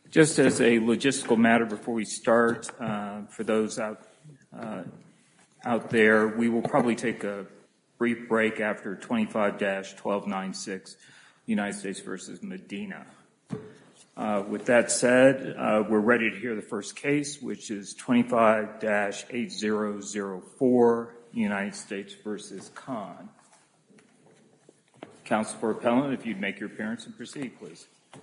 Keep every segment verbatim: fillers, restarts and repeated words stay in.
Just as a logistical matter before we start, uh, for those out, uh, out there, we will probably take a brief break after twenty-five dash twelve ninety-six, United States versus Medina. Uh, with that said, uh, we're ready to hear the first case, which is twenty-five dash eight zero zero four, United States versus Khan. Counsel for appellant, if you'd make your appearance and proceed, please.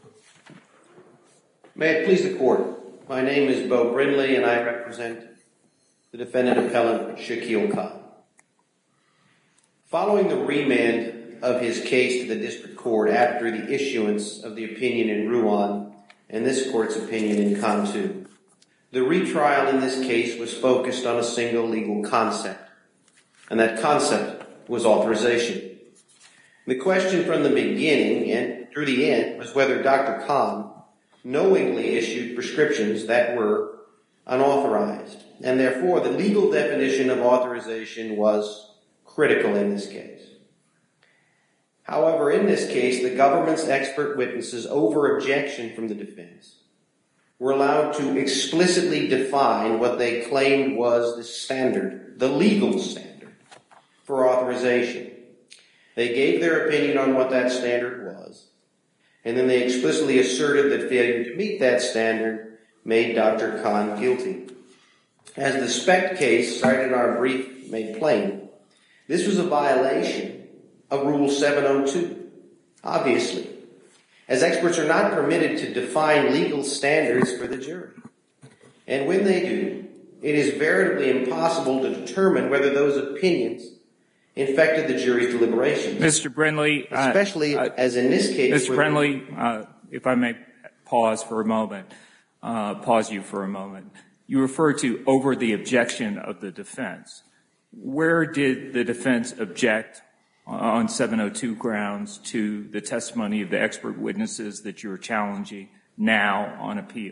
May it please the court. My name is Bo Brindley, and I represent the defendant appellant Shakil Khan. Following the remand of his case to the district court after the issuance of the opinion in Ruan and this court's opinion in Khan two, the retrial in this case was focused on a single legal concept, and that concept was authorization. The question from the beginning and through the end was whether Doctor Khan knowingly issued prescriptions that were unauthorized, and therefore the legal definition of authorization was critical in this case. However, in this case, the government's expert witnesses, over objection from the defense, were allowed to explicitly define what they claimed was the standard, the legal standard, for authorization. They gave their opinion on what that standard was, and then they explicitly asserted that failure to meet that standard made Doctor Khan guilty. As the Specht case cited in our brief made plain, this was a violation of Rule seven oh two, obviously, as experts are not permitted to define legal standards for the jury. And when they do, it is veritably impossible to determine whether those opinions infected the jury's deliberations. Mister Brindley, especially uh, as in this case. Mister Brindley, uh, if I may pause for a moment, uh, pause you for a moment. You refer to over the objection of the defense. Where did the defense object on seven oh two grounds to the testimony of the expert witnesses that you are challenging now on appeal?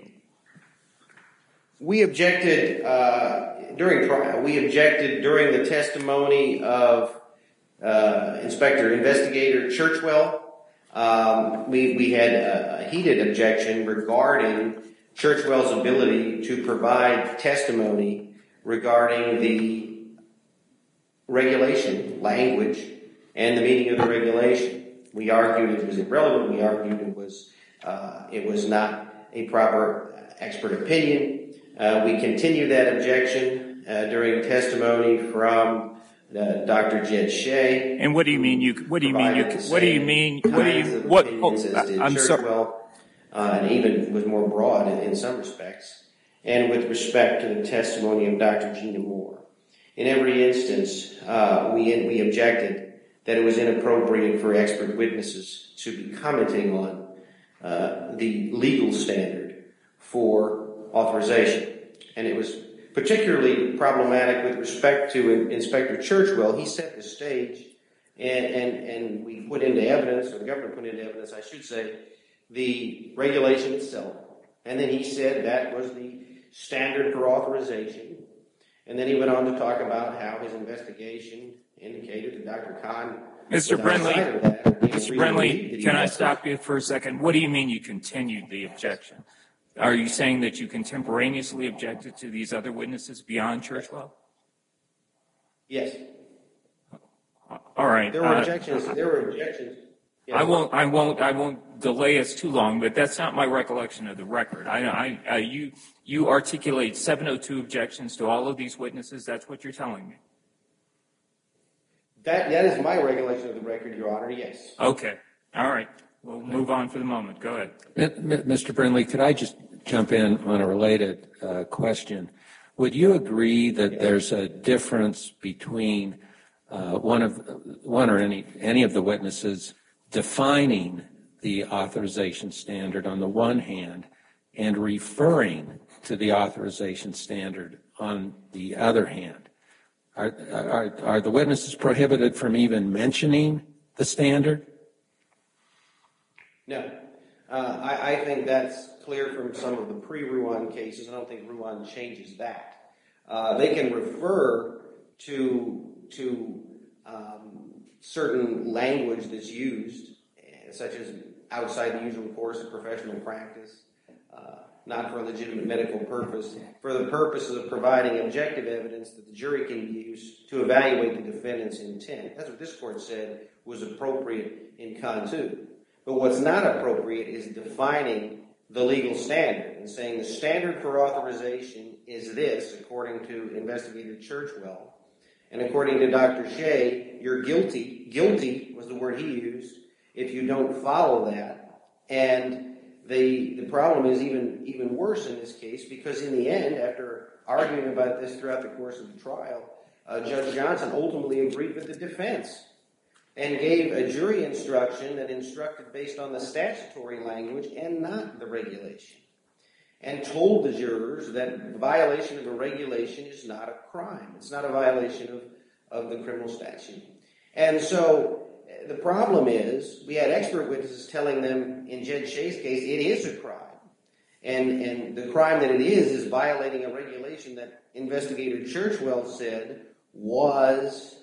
We objected uh, during trial. We objected during the testimony of uh, Inspector Investigator Churchwell. Um, we, we had a, a heated objection regarding Churchwell's ability to provide testimony regarding the regulation, language, and the meaning of the regulation. We argued it was irrelevant. We argued it was uh, it was not a proper expert opinion. Uh, we continued that objection uh, during testimony from uh, Doctor Jed Shea. And what do you mean? You what do you mean? You what do you mean? What do you what? Oh, I'm sorry. Uh, and even was more broad in, in some respects. And with respect to the testimony of Doctor Gina Moore, in every instance, uh, we we objected that it was inappropriate for expert witnesses to be commenting on uh, the legal standard for authorization. And it was particularly problematic with respect to Inspector Churchwell. He set the stage, and, and, and we put into evidence, or the government put into evidence, I should say, the regulation itself. And then he said that was the standard for authorization. And then he went on to talk about how his investigation indicated that Doctor Khan... Mister Brindley, Mister Brindley, can I stop you for a second? What do you mean you continued the objection? Are you saying that you contemporaneously objected to these other witnesses beyond Churchwell? Yes. All right. There were uh, objections. There were objections. Yes. I won't. I won't. I won't delay us too long. But that's not my recollection of the record. I. I. I you. You articulate seven oh two objections to all of these witnesses. That's what you're telling me. That. That is my recollection of the record, Your Honor. Yes. Okay. All right. We'll move on for the moment. Go ahead. Mister Brindley, could I just jump in on a related uh, question? Would you agree that there's a difference between uh, one of one or any any of the witnesses defining the authorization standard on the one hand and referring to the authorization standard on the other hand? Are are, are the witnesses prohibited from even mentioning the standard? No. Uh, I, I think that's clear from some of the pre-Ruan cases. I don't think Ruan changes that. Uh, they can refer to to um, certain language that's used, such as outside the usual course of professional practice, uh, not for a legitimate medical purpose, for the purposes of providing objective evidence that the jury can use to evaluate the defendant's intent. That's what this court said was appropriate in Con two. But what's not appropriate is defining the legal standard and saying the standard for authorization is this, according to Investigator Churchwell. And according to Doctor Shea, you're guilty. Guilty was the word he used if you don't follow that. And the the problem is even, even worse in this case because in the end, after arguing about this throughout the course of the trial, uh, Judge Johnson ultimately agreed with the defense and gave a jury instruction that instructed based on the statutory language and not the regulation, and told the jurors that violation of a regulation is not a crime. It's not a violation of, of the criminal statute. And so the problem is we had expert witnesses telling them in Judge Shea's case it is a crime. And, and the crime that it is is violating a regulation that Investigator Churchwell said was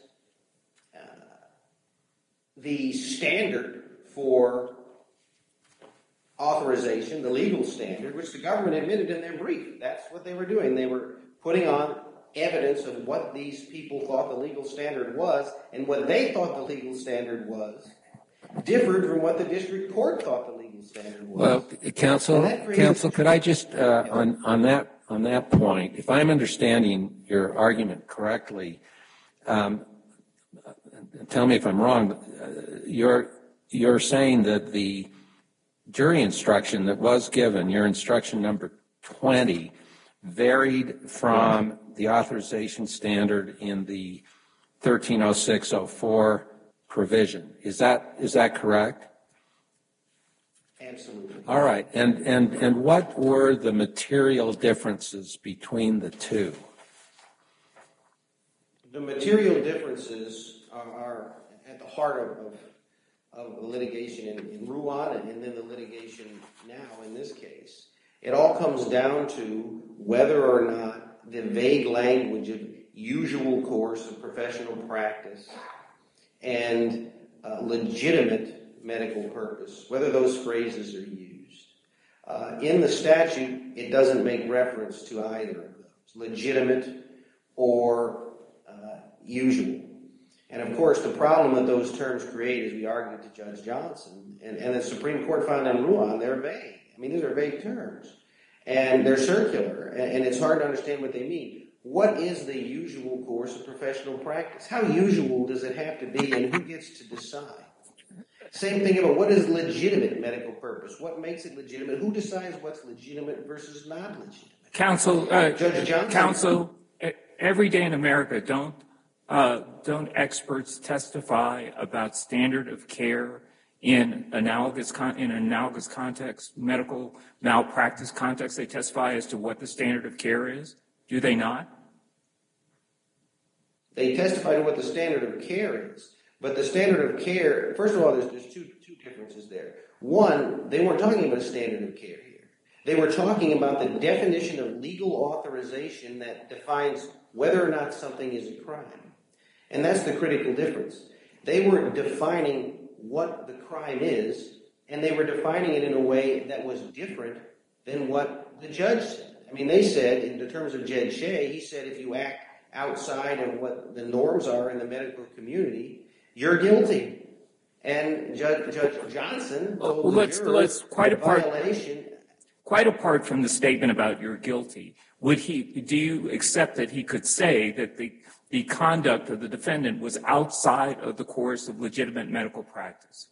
the standard for authorization, the legal standard, which the government admitted in their brief. That's what they were doing. They were putting on evidence of what these people thought the legal standard was, and what they thought the legal standard was differed from what the district court thought the legal standard was. Well, counsel, counsel, could I just uh, on on that on that point, if I'm understanding your argument correctly, um, tell me if I'm wrong. Uh, you're you're saying that the jury instruction that was given, your instruction number twenty, varied from the authorization standard in the thirteen oh six oh four provision. Is that is that correct? Absolutely. All right. And and and what were the material differences between the two? The material differences are, are at the heart of, of, of the litigation in, in Ruan and then the litigation now in this case. It all comes down to whether or not the vague language of usual course of professional practice and uh, legitimate medical purpose, whether those phrases are used. Uh, in the statute, it doesn't make reference to either of those, legitimate or usual. And of course, the problem that those terms create, as we argued to Judge Johnson, and, and the Supreme Court found in Ruan, they're vague. I mean, these are vague terms. And they're circular, and, and it's hard to understand what they mean. What is the usual course of professional practice? How usual does it have to be, and who gets to decide? Same thing about what is legitimate medical purpose? What makes it legitimate? Who decides what's legitimate versus not legitimate? Counsel, uh, Judge Johnson. Counsel, every day in America, don't Uh, don't experts testify about standard of care in analogous con- in analogous context, medical malpractice context? They testify as to what the standard of care is. Do they not? They testify to what the standard of care is. But the standard of care, first of all, there's, there's two, two differences there. One, they weren't talking about a standard of care here. They were talking about the definition of legal authorization that defines whether or not something is a crime. And that's the critical difference. They were defining what the crime is, and they were defining it in a way that was different than what the judge said. I mean, they said, in the terms of Judge Shea, he said if you act outside of what the norms are in the medical community, you're guilty. And Judge, Judge Johnson told well, the let's, jurors let's quite apart, violation. Quite apart from the statement about you're guilty, would he? Do you accept that he could say that the the conduct of the defendant was outside of the course of legitimate medical practice?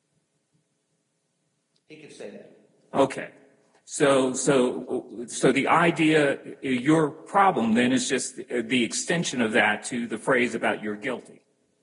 He could say that. Okay. So, so, so the idea, your problem then is just the extension of that to the phrase about you're guilty.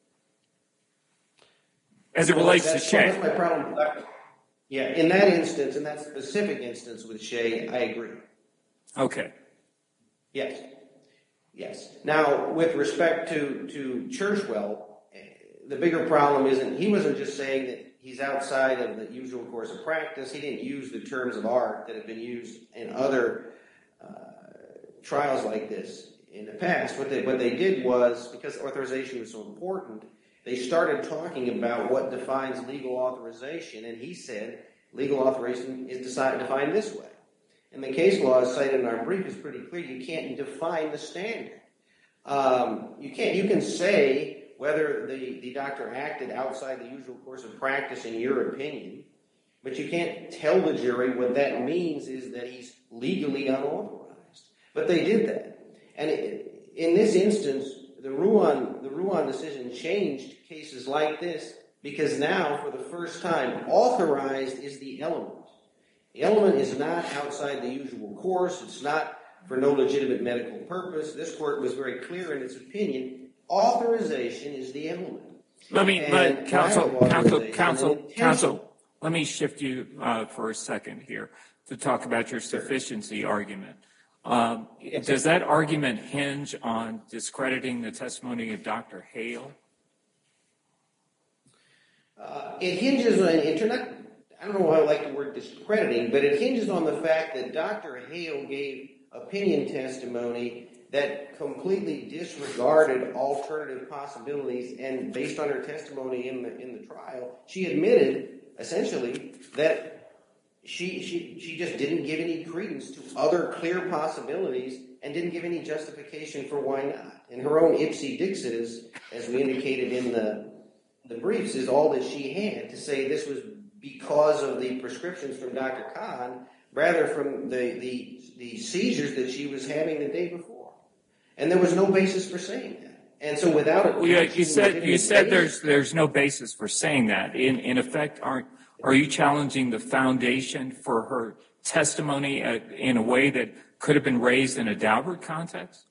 As it relates well, to Shea. That's my problem. Yeah, in that instance, in that specific instance with Shea, I agree. Okay. Yes. Yes. Now, with respect to, to Churchwell, the bigger problem isn't, he wasn't just saying that he's outside of the usual course of practice. He didn't use the terms of art that have been used in other uh, trials like this in the past. What they, what they did was, because authorization was so important, they started talking about what defines legal authorization, and he said legal authorization is decided, defined this way. And the case law cited in our brief is pretty clear. You can't define the standard. Um, you can't. You can say whether the, the doctor acted outside the usual course of practice in your opinion, but you can't tell the jury what that means is that he's legally unauthorized. But they did that. And it, in this instance, the Ruan, the Ruan decision changed cases like this because now, for the first time, authorized is the element. The element is not outside the usual course. It's not for no legitimate medical purpose. This court was very clear in its opinion. Authorization is the element. Let me, And let, counsel, counsel, counsel, intentional- counsel, let me shift you uh, for a second here to talk about your sufficiency argument. Um, Yes. Does that argument hinge on discrediting the testimony of Doctor Hale? Uh, it hinges on, it, not, I don't know why I like the word discrediting, but it hinges on the fact that Doctor Hale gave opinion testimony that completely disregarded alternative possibilities, and based on her testimony in the in the trial, she admitted essentially that she she she just didn't give any credence to other clear possibilities and didn't give any justification for why not. And her own ipse dixit, as as we indicated in the the briefs, is all that she had to say. This was because of the prescriptions from Doctor Kahn, rather from the the the seizures that she was having the day before. And there was no basis for saying that. And so without it, well, yeah, you said you said there's there's no basis for saying that. In in effect, aren't are you challenging the foundation for her testimony in a way that could have been raised in a Daubert context?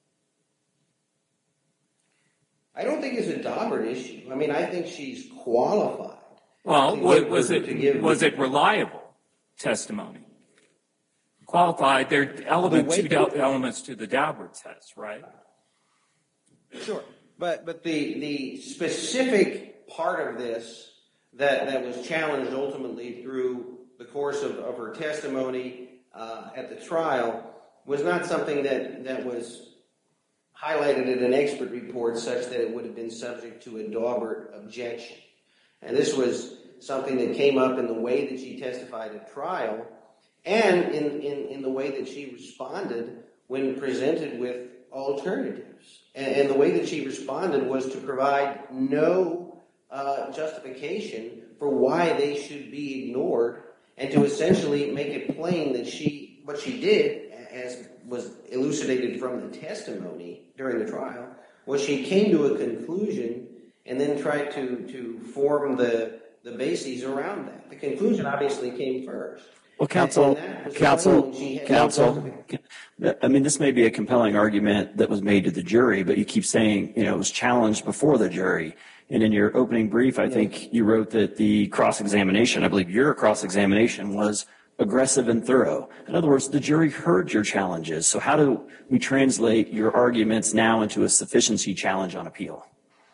I don't think it's a Daubert issue. I mean, I think she's qualified. Well, was, was to it give was it reliable testimony? Qualified. There are element, The way- two elements to the Daubert test, right? Sure, but but the the specific part of this that that was challenged ultimately through the course of, of her testimony uh, at the trial was not something that that was highlighted in an expert report such that it would have been subject to a Daubert objection. And this was something that came up in the way that she testified at trial and in, in, in the way that she responded when presented with alternatives. And, and the way that she responded was to provide no uh, justification for why they should be ignored and to essentially make it plain that she, what she did, as was elucidated from the testimony during the trial, was she came to a conclusion and then tried to, to form the, the bases around that. The conclusion obviously came first. Well, counsel, counsel, counsel, I mean, this may be a compelling argument that was made to the jury, but you keep saying, you know, it was challenged before the jury. And in your opening brief, I think you wrote that the cross-examination, I believe your cross-examination was aggressive and thorough. In other words, the jury heard your challenges. So how do we translate your arguments now into a sufficiency challenge on appeal?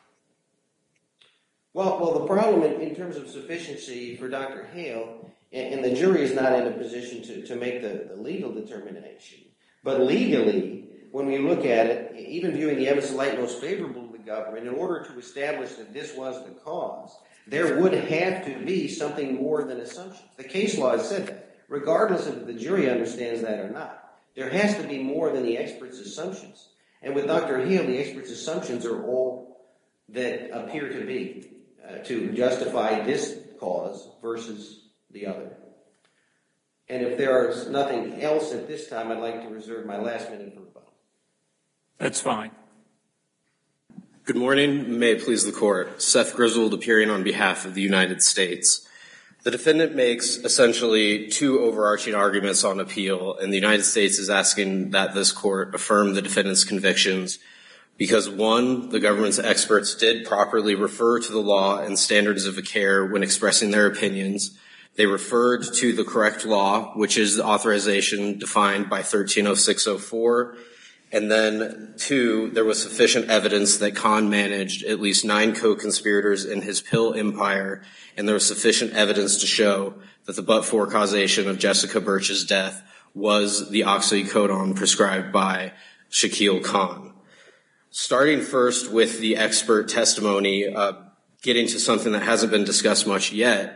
Well, well, the problem in, in terms of sufficiency for Doctor Hale, and, and the jury is not in a position to, to make the, the legal determination. But legally, when we look at it, even viewing the evidence light most favorable to the government, in order to establish that this was the cause, there would have to be something more than assumptions. The case law has said that, regardless if the jury understands that or not. There has to be more than the expert's assumptions. And with Doctor Hale, the expert's assumptions are all that appear to be uh, to justify this cause versus the other. And if there is nothing else at this time, I'd like to reserve my last minute for rebuttal. That's fine. Good morning. May it please the court. Seth Griswold appearing on behalf of the United States. The defendant makes essentially two overarching arguments on appeal, and the United States is asking that this court affirm the defendant's convictions because, one, the government's experts did properly refer to the law and standards of care when expressing their opinions. They referred to the correct law, which is the authorization defined by thirteen oh six oh four. And then, two, there was sufficient evidence that Kahn managed at least nine co-conspirators in his pill empire, and there was sufficient evidence to show that the but-for causation of Jessica Birch's death was the oxycodone prescribed by Shaquille Kahn. Starting first with the expert testimony, uh, getting to something that hasn't been discussed much yet,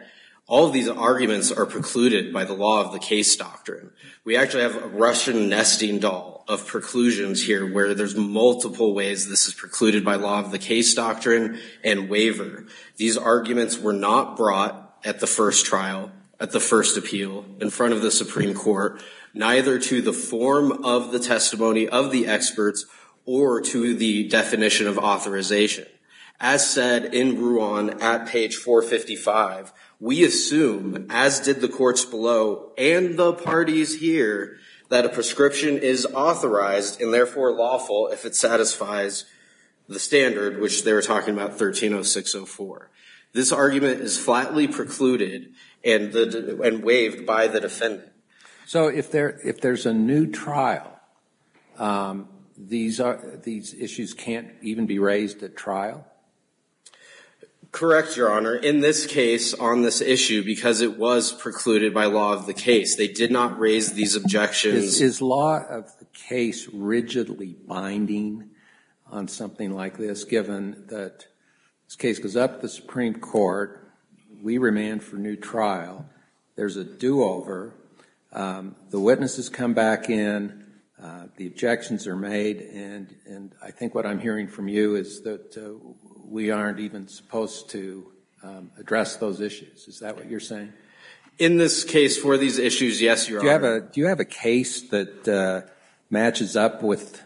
all of these arguments are precluded by the law of the case doctrine. We actually have a Russian nesting doll of preclusions here where there's multiple ways this is precluded by law of the case doctrine and waiver. These arguments were not brought at the first trial, at the first appeal, in front of the Supreme Court, neither to the form of the testimony of the experts or to the definition of authorization. As said in Ruan at page four fifty-five, we assume, as did the courts below and the parties here, that a prescription is authorized and therefore lawful if it satisfies the standard, which they were talking about, thirteen oh six oh four. This argument is flatly precluded and, the, and waived by the defendant. So if there if there's a new trial, um, these are these issues can't even be raised at trial? Correct, Your Honor. In this case, on this issue, because it was precluded by law of the case, they did not raise these objections. Is, is law of the case rigidly binding on something like this, given that this case goes up to the Supreme Court, we remand for new trial, there's a do-over, um, the witnesses come back in, uh, the objections are made, and, and I think what I'm hearing from you is that uh, we aren't even supposed to um, address those issues. Is that what you're saying? In this case, for these issues, yes, Your do you Honor. Have a, do you have a case that uh, matches up with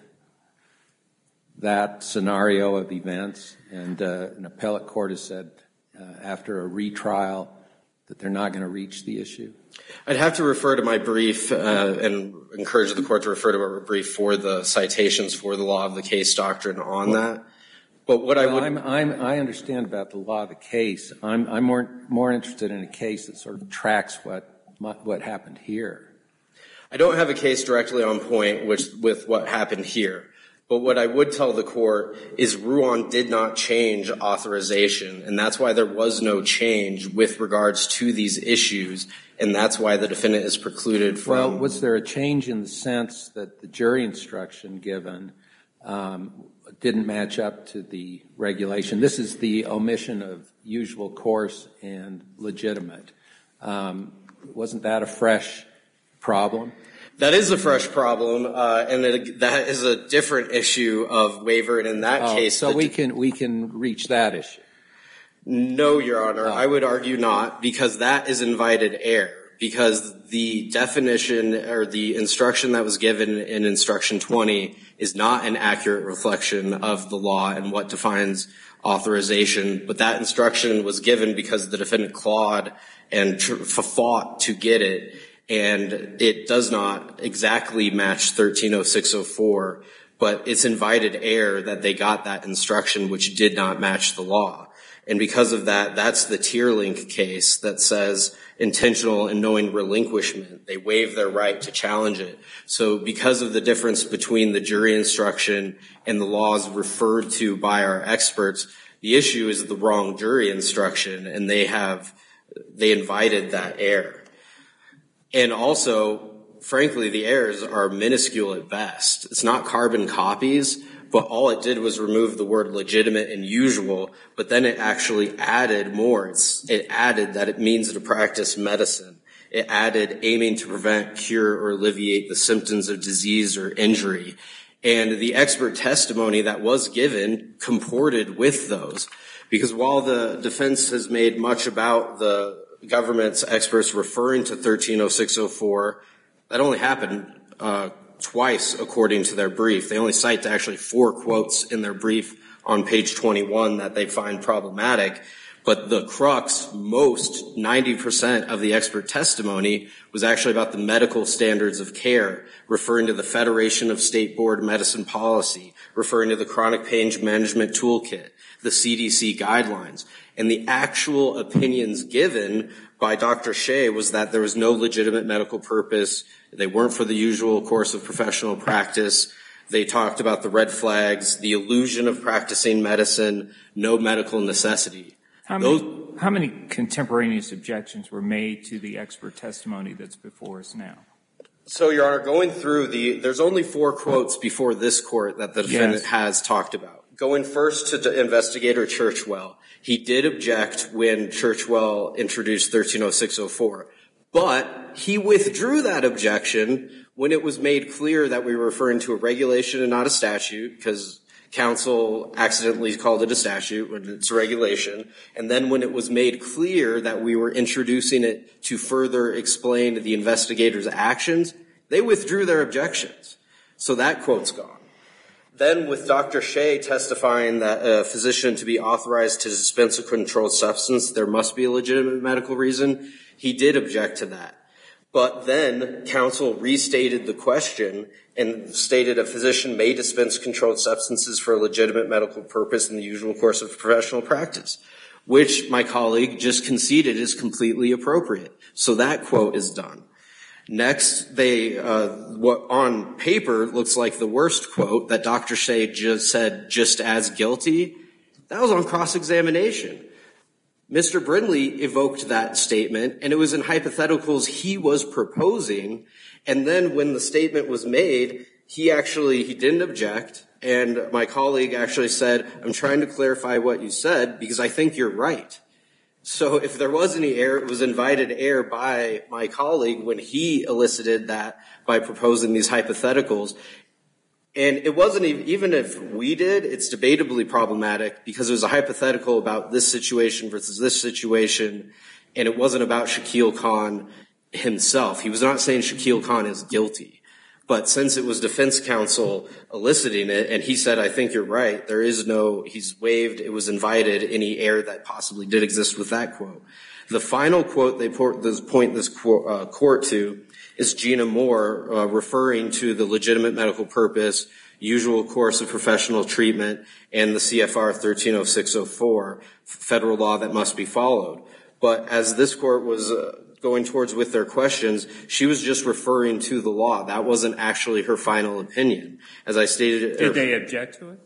that scenario of events? And uh, an appellate court has said uh, after a retrial that they're not going to reach the issue? I'd have to refer to my brief uh, and encourage the court to refer to a brief for the citations for the law of the case doctrine on that. But what well, I would, I'm, I'm, I understand about the law of the case. I'm, I'm more more interested in a case that sort of tracks what what happened here. I don't have a case directly on point which, with what happened here. But what I would tell the court is Ruan did not change authorization, and that's why there was no change with regards to these issues, and that's why the defendant is precluded from. Well, was there a change in the sense that the jury instruction given um, didn't match up to the regulation? This is the omission of usual course and legitimate. Um, wasn't that a fresh problem? That is a fresh problem, uh, and it, that is a different issue of waiver. And in that oh, case, so we can we can reach that issue. No, Your Honor, oh. I would argue not, because that is invited error. Because the definition or the instruction that was given in Instruction twenty is not an accurate reflection of the law and what defines authorization. But that instruction was given because the defendant clawed and tr- fought to get it. And it does not exactly match thirteen oh six oh four, but it's invited error that they got that instruction which did not match the law. And because of that, that's the Tearlink case that says intentional and knowing relinquishment. They waive their right to challenge it. So because of the difference between the jury instruction and the laws referred to by our experts, the issue is the wrong jury instruction, and they have, they invited that error. And also, frankly, the errors are minuscule at best. It's not carbon copies, but all it did was remove the word legitimate and usual, but then it actually added more. It's, it added that it means to practice medicine. It added aiming to prevent, cure, or alleviate the symptoms of disease or injury. And the expert testimony that was given comported with those. Because while the defense has made much about the government's experts referring to thirteen oh six oh four, that only happened uh, twice according to their brief. They only cite to actually four quotes in their brief on page twenty-one that they find problematic. But the crux, most ninety percent of the expert testimony was actually about the medical standards of care, referring to the Federation of State Board Medicine Policy, referring to the Chronic Pain Management Toolkit, the C D C guidelines. And the actual opinions given by Doctor Shea was that there was no legitimate medical purpose. They weren't for the usual course of professional practice. They talked about the red flags, the illusion of practicing medicine, no medical necessity. How many, how many contemporaneous objections were made to the expert testimony that's before us now? So, Your Honor, going through the, there's only four quotes before this court that the defendant yes. has talked about. Going first to the investigator Churchwell, he did object when Churchwell introduced thirteen oh six oh four, but he withdrew that objection when it was made clear that we were referring to a regulation and not a statute, because counsel accidentally called it a statute when it's a regulation. And then when it was made clear that we were introducing it to further explain the investigator's actions, they withdrew their objections. So that quote's gone. Then with Doctor Shea testifying that a physician to be authorized to dispense a controlled substance, there must be a legitimate medical reason, he did object to that. But then counsel restated the question and stated a physician may dispense controlled substances for a legitimate medical purpose in the usual course of professional practice, which my colleague just conceded is completely appropriate. So that quote is done. Next, they, uh, what on paper looks like the worst quote that Doctor Shea just said, just as guilty, that was on cross-examination. Mister Brindley evoked that statement, and it was in hypotheticals he was proposing, and then when the statement was made, he actually, he didn't object, and my colleague actually said, I'm trying to clarify what you said because I think you're right. So if there was any error, it was invited error by my colleague when he elicited that by proposing these hypotheticals. And it wasn't even, even if we did, it's debatably problematic because it was a hypothetical about this situation versus this situation, and it wasn't about Shaquille Khan himself. He was not saying Shaquille Khan is guilty. But since it was defense counsel eliciting it, and he said, I think you're right, there is no, he's waived, it was invited, any error that possibly did exist with that quote. The final quote they point this court to is Gina Moore uh, referring to the legitimate medical purpose, usual course of professional treatment, and the C F R thirteen oh six oh four, federal law that must be followed. But as this court was uh, going towards with their questions, she was just referring to the law. That wasn't actually her final opinion. As I stated... Did they object to it?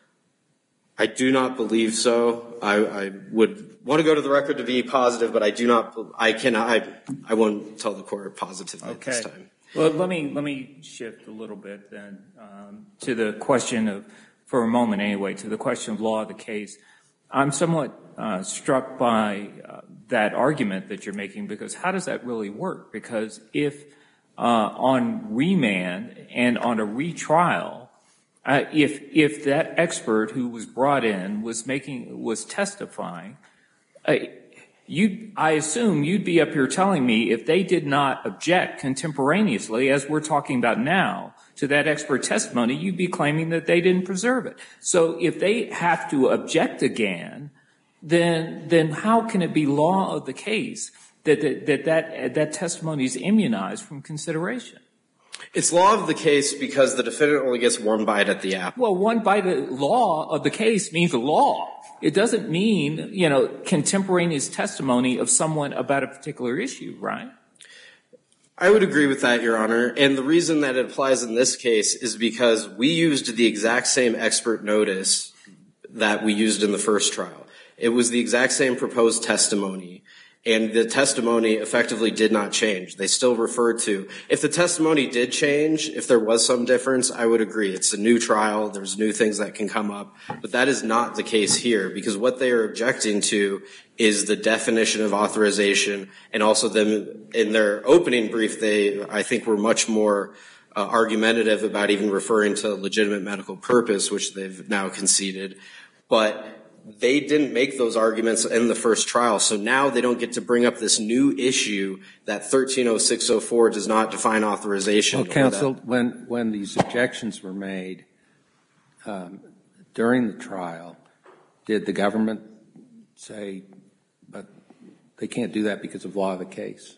I do not believe so. I, I would want to go to the record to be positive, but I do not, I cannot, I, I won't tell the court positively okay. at this time. Well, let me, let me shift a little bit then um, to the question of, for a moment anyway, to the question of law of the case. I'm somewhat uh, struck by uh, that argument that you're making, because how does that really work? Because if uh, on remand and on a retrial, uh, if if that expert who was brought in was making was testifying, uh, you I assume you'd be up here telling me if they did not object contemporaneously, as we're talking about now, to that expert testimony, you'd be claiming that they didn't preserve it. So if they have to object again, then then how can it be law of the case that that that that, that testimony is immunized from consideration? It's law of the case because the defendant only gets one bite at the apple. Well, one bite of law of the case means law. It doesn't mean, you know, contemporaneous testimony of someone about a particular issue, right? I would agree with that, Your Honor. And the reason that it applies in this case is because we used the exact same expert notice that we used in the first trial. It was the exact same proposed testimony, and the testimony effectively did not change. They still referred to, if the testimony did change, if there was some difference, I would agree. It's a new trial. There's new things that can come up. But that is not the case here, because what they are objecting to is the definition of authorization, and also them, in their opening brief, they, I think, were much more uh, argumentative about even referring to legitimate medical purpose, which they've now conceded. But they didn't make those arguments in the first trial, so now they don't get to bring up this new issue that thirteen oh six oh four does not define authorization. Well, counsel, when, when these objections were made um, during the trial, did the government say, but they can't do that because of law of the case?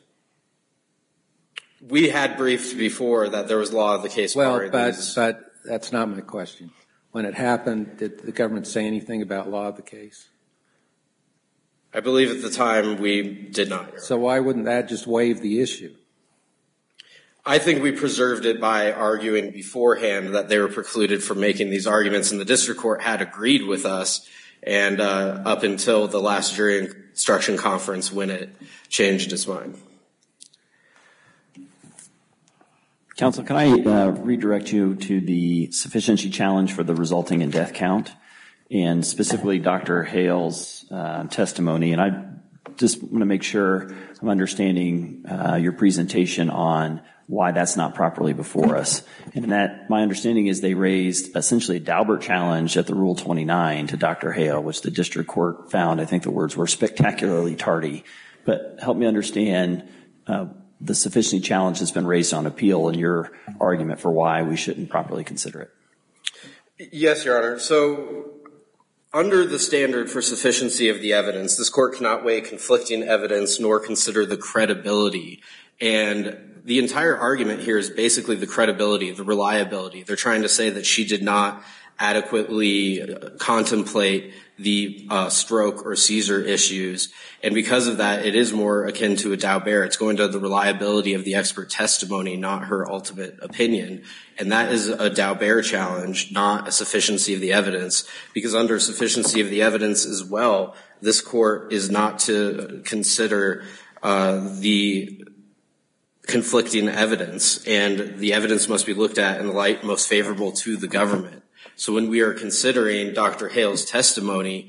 We had briefed before that there was law of the case. Well, but, but that's not my question. When it happened, did the government say anything about law of the case? I believe at the time we did not. So why wouldn't that just waive the issue? I think we preserved it by arguing beforehand that they were precluded from making these arguments, and the district court had agreed with us, and uh, up until the last jury instruction conference when it changed its mind. Counsel, can I uh, redirect you to the sufficiency challenge for the resulting in death count? and specifically Doctor Hale's uh, testimony. And I just want to make sure I'm understanding uh, your presentation on why that's not properly before us. And that my understanding is they raised essentially a Daubert challenge at the Rule twenty-nine to Doctor Hale, which the district court found, I think the words were spectacularly tardy. But help me understand uh, the sufficiency challenge that's been raised on appeal and your argument for why we shouldn't properly consider it. Yes, Your Honor. So under the standard for sufficiency of the evidence, this court cannot weigh conflicting evidence nor consider the credibility. And the entire argument here is basically the credibility, the reliability. They're trying to say that she did not adequately contemplate the uh, stroke or seizure issues. And because of that, it is more akin to a Daubert. It's going to the reliability of the expert testimony, not her ultimate opinion. And that is a Daubert challenge, not a sufficiency of the evidence, because under sufficiency of the evidence as well, this court is not to consider uh, the conflicting evidence, and the evidence must be looked at in the light most favorable to the government. So when we are considering Doctor Hale's testimony,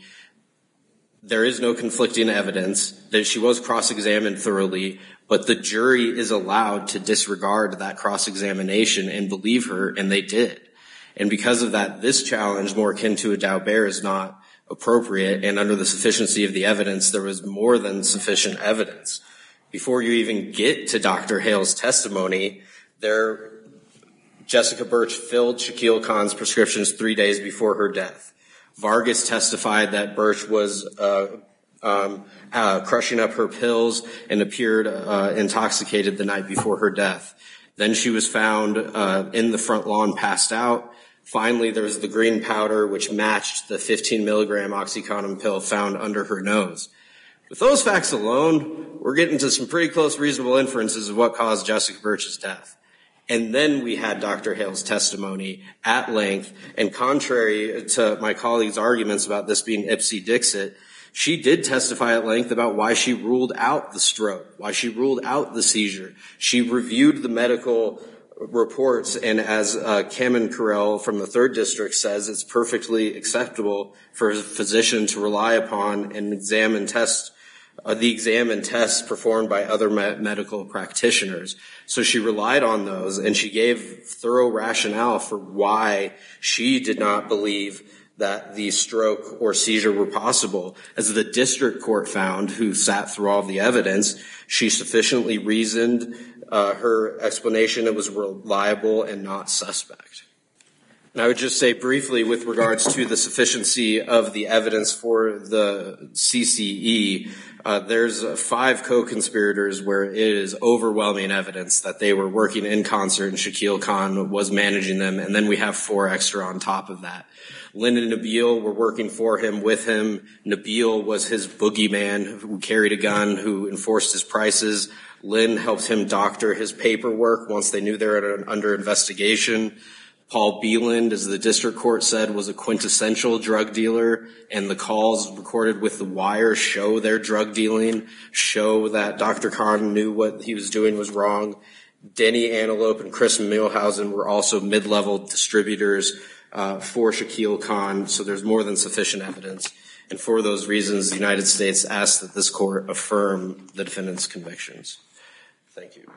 there is no conflicting evidence, that she was cross-examined thoroughly, but the jury is allowed to disregard that cross-examination and believe her, and they did. And because of that, this challenge, more akin to a Daubert, is not appropriate, and under the sufficiency of the evidence, there was more than sufficient evidence. Before you even get to Doctor Hale's testimony, there Jessica Birch filled Shaquille Khan's prescriptions three days before her death. Vargas testified that Birch was uh, um, uh, crushing up her pills and appeared uh, intoxicated the night before her death. Then she was found uh, in the front lawn, passed out. Finally, there was the green powder, which matched the fifteen milligram OxyContin pill found under her nose. With those facts alone, we're getting to some pretty close reasonable inferences of what caused Jessica Birch's death. And then we had Doctor Hale's testimony at length, and contrary to my colleague's arguments about this being ipsy dixit, she did testify at length about why she ruled out the stroke, why she ruled out the seizure. She reviewed the medical reports, and as uh, Cameron Carell from the third District says, it's perfectly acceptable for a physician to rely upon and examine test Uh, the exam and tests performed by other me- medical practitioners. So she relied on those, and she gave thorough rationale for why she did not believe that the stroke or seizure were possible. As the district court found, who sat through all of the evidence, she sufficiently reasoned uh, her explanation. It was reliable and not suspect. And I would just say briefly with regards to the sufficiency of the evidence for the C C E, uh, there's uh, five co-conspirators where it is overwhelming evidence that they were working in concert and Shaquille Khan was managing them, and then we have four extra on top of that. Lynn and Nabil were working for him, with him. Nabil was his boogeyman who carried a gun, who enforced his prices. Lynn helped him doctor his paperwork once they knew they were under investigation. Paul Beeland, as the district court said, was a quintessential drug dealer, and the calls recorded with the wire show their drug dealing, show that Doctor Khan knew what he was doing was wrong. Denny Antelope and Chris Milhausen were also mid-level distributors uh, for Shaquille Khan, so there's more than sufficient evidence. And for those reasons, the United States asks that this court affirm the defendant's convictions. Thank you.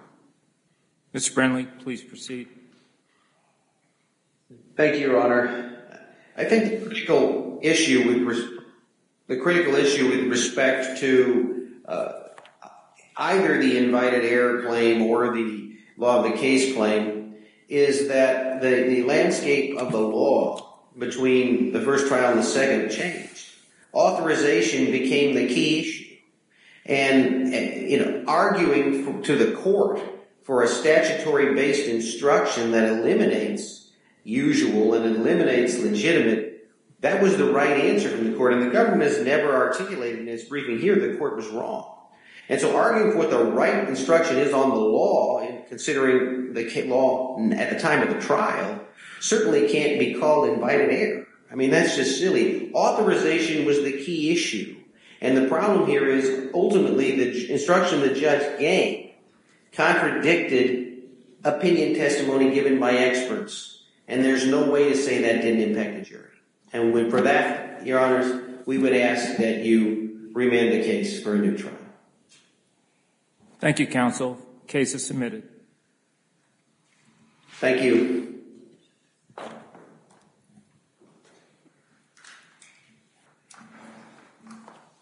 Mister Brenly, please proceed. Thank you, Your Honor. I think the critical issue with res- the critical issue with respect to uh, either the invited error claim or the law of the case claim is that the, the landscape of the law between the first trial and the second changed. Authorization became the key issue, and, and you know, arguing for, to the court for a statutory-based instruction that eliminates usual and eliminates legitimate, that was the right answer from the court, and the government has never articulated in its briefing here the court was wrong. And so arguing for what the right instruction is on the law, and considering the law at the time of the trial, certainly can't be called invited error. I mean, that's just silly. Authorization was the key issue, and the problem here is ultimately the instruction the judge gave contradicted opinion testimony given by experts. And there's no way to say that didn't impact the jury. And we, for that, Your Honors, we would ask that you remand the case for a new trial. Thank you, counsel. Case is submitted. Thank you.